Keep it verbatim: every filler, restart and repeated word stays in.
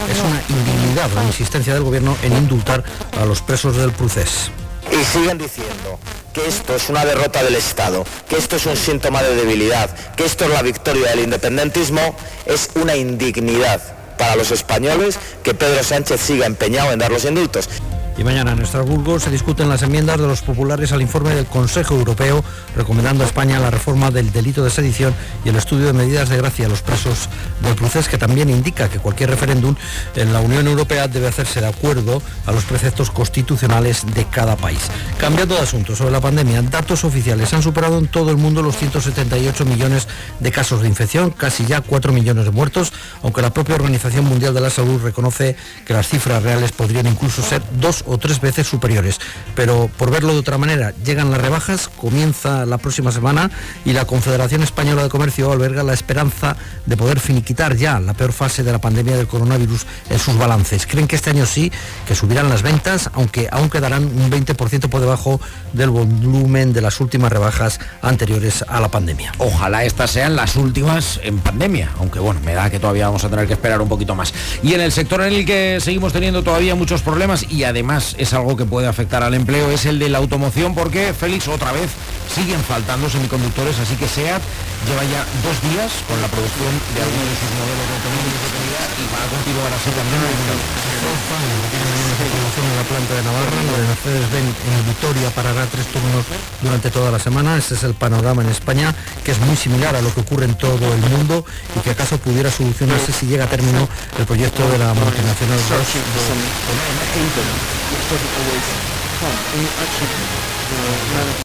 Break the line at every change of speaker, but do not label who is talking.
Es una indignidad la insistencia del gobierno en indultar a los presos del procés.
Y siguen diciendo que esto es una derrota del Estado, que esto es un síntoma de debilidad, que esto es la victoria del independentismo. Es una indignidad para los españoles que Pedro Sánchez siga empeñado en dar los indultos.
Y mañana en Estrasburgo se discuten las enmiendas de los populares al informe del Consejo Europeo recomendando a España la reforma del delito de sedición y el estudio de medidas de gracia a los presos del procés, que también indica que cualquier referéndum en la Unión Europea debe hacerse de acuerdo a los preceptos constitucionales de cada país. Cambiando de asunto, sobre la pandemia, datos oficiales han superado en todo el mundo los ciento setenta y ocho millones de casos de infección, casi ya cuatro millones de muertos, aunque la propia Organización Mundial de la Salud reconoce que las cifras reales podrían incluso ser dos o tres veces superiores. Pero por verlo de otra manera, llegan las rebajas, comienza la próxima semana y la Confederación Española de Comercio alberga la esperanza de poder finiquitar ya la peor fase de la pandemia del coronavirus en sus balances. Creen que este año sí, que subirán las ventas, aunque aún quedarán un veinte por ciento por debajo del volumen de las últimas rebajas anteriores a la pandemia.
Ojalá estas sean las últimas en pandemia, aunque bueno, me da que todavía vamos a tener que esperar un poquito más. Y en el sector en el que seguimos teniendo todavía muchos problemas y además es algo que puede afectar al empleo, es el de la automoción, porque, Félix, otra vez siguen faltando semiconductores, así que SEAT lleva ya dos días con la producción de algunos de sus modelos de automóviles de calidad y va a continuar así también en
la planta de Navarra. Lo de Mercedes-Benz en Vitoria parará tres turnos durante toda la semana. Este es el panorama en España, que es muy similar a lo que ocurre en todo el mundo y que acaso pudiera solucionarse si llega a término el proyecto de la multinacional Bosch.